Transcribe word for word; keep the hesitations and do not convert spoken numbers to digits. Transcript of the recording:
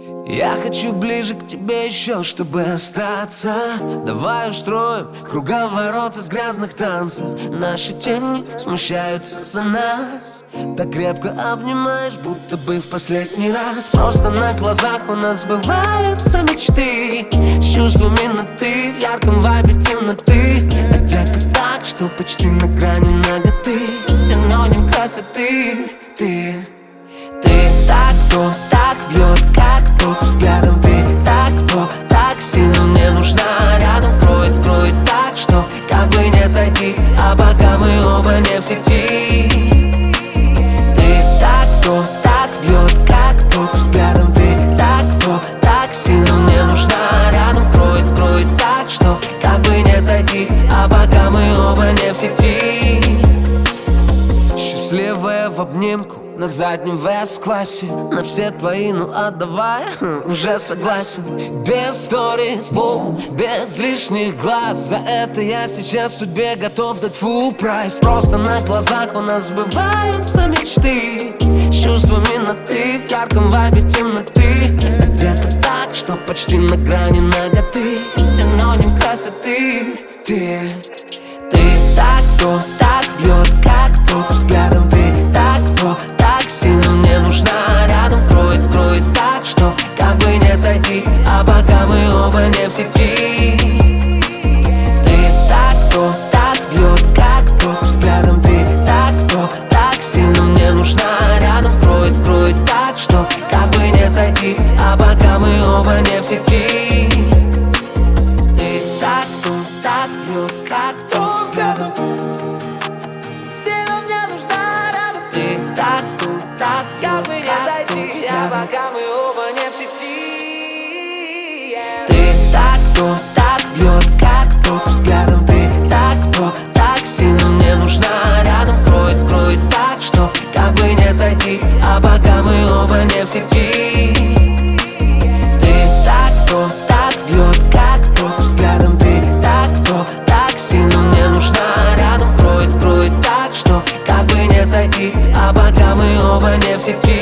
Я хочу ближе к тебе еще, чтобы остаться. Давай устроим круговорот из грязных танцев. Наши тени смущаются за нас. Так крепко обнимаешь, будто бы в последний раз. Просто на глазах у нас сбываются мечты. С чувствами на ты, в ярком вайбе темноты. Одета так, что почти на грани наготы. Синоним красоты. Ты, ты так, кто так бьет, как ток взглядом. Ты так, кто так сильно мне нужна. Рядом кроет, кроет так, что как бы не зайти, а пока мы оба не в сети. Ты так, кто так бьет, как ток взглядом. Ты так, кто так сильно мне нужна. Рядом кроет, кроет так, что как бы не зайти, а пока мы оба не в сети. Счастливая в обнимку на заднем В-классе. На все твои, ну отдавай, уже согласен. Без сторис, воу, без лишних глаз. За это я сейчас судьбе готов дать full прайс. Просто на глазах у нас сбываются мечты. С чувствами на ты, в ярком вайбе темноты. Одета так, что почти на грани наготы. Синоним красоты. Ты, ты так, кто так бьет, как ток взглядом. Ты так, кто так сильно мне нужна. Рядом кроет, кроет так, что как бы не зайти, а пока мы оба не в сети. Ты так, кто так бьет, как ток взглядом. Ты так, кто так сильно мне нужна. Рядом кроет, кроет так, что как бы не зайти, а пока мы оба не в сети. Ты так, кто так бьет, как ток взглядом. Сильно мне нужна. Ты так, кто так, как бы не зайти, а пока мы оба не в сети. Ты так, кто так бьет, как ток взглядом. Ты так, кто так сильно мне нужна. Рядом кроет, кроет так, что как бы не зайти, а пока мы оба не в сети. Ты так, кто так бьет, как ток взглядом. Ты так, кто так сильно мне нужна. Рядом кроет, кроет так, что как бы не зайти, а пока мы оба не в сети.